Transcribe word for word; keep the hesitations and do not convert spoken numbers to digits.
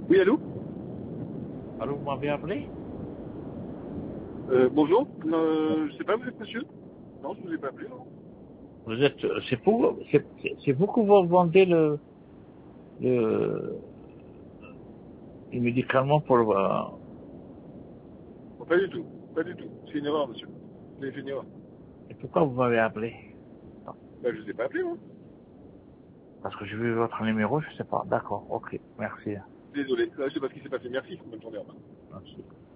Oui, allô? Allô, vous m'avez appelé? Euh, bonjour. Euh, je sais pas, vous êtes monsieur? Non, je vous ai pas appelé, non? Vous êtes, c'est pour, c'est, c'est c'est vous que vous vendez le, le, les médicaments pour le, Bon, pas du tout. Pas du tout. C'est une erreur, monsieur. Vous avez fait une erreur. et pourquoi vous m'avez appelé? Bah, je vous ai pas appelé, moi. Parce que j'ai vu votre numéro, je sais pas. D'accord, ok, merci. Désolé. Là, je sais pas ce qui s'est passé. Merci. Bonne journée. Au revoir. Merci.